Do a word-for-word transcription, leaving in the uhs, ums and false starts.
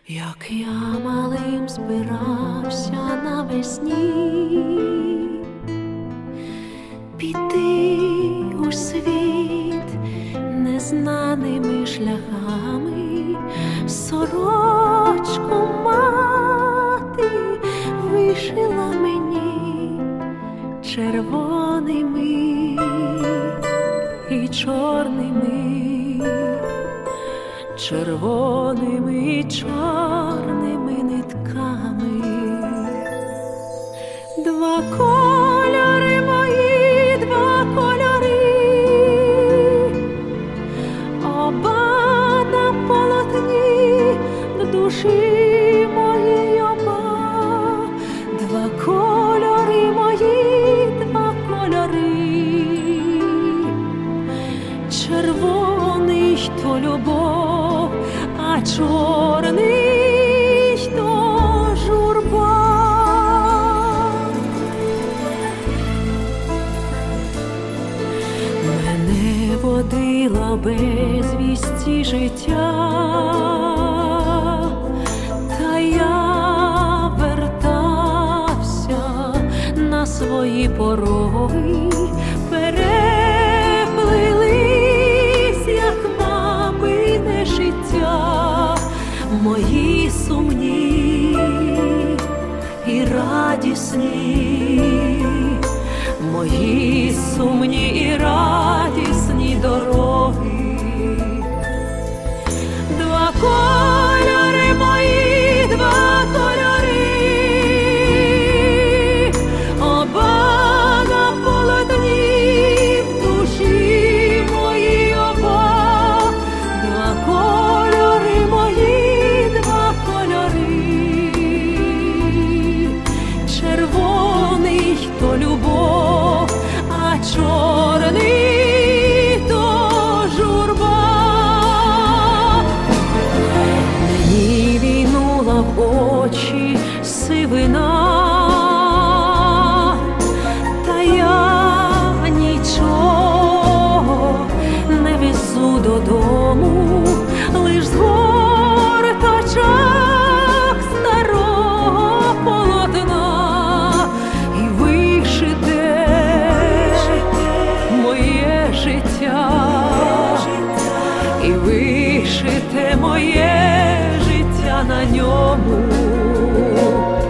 Як я малим збирався навесні піти у світ незнаними шляхами, сорочку мати вишила мені червоними і чорними, червоними і чорними нитками. Два кольори мої, два кольори, оба на полотні в душі моїй оба. Два кольори мої, два кольори, червоний то любов, а чорний то журба. Мене водила безвісті життя, та я вертався на свої пороги. Переплились, як мамине життя, мої сумні і радісні, мої сумні і радісні дороги. Два кольори мої, два кольори, оба на полотні в душі моїй оба. Два кольори мої, два кольори, червоний то любов, а чорний то журба. Мені війнула в очі сивина, та я нічого не везу додому, лиш з горточок старого полотна і вишите моє життя, і вишите моє життя на ньому.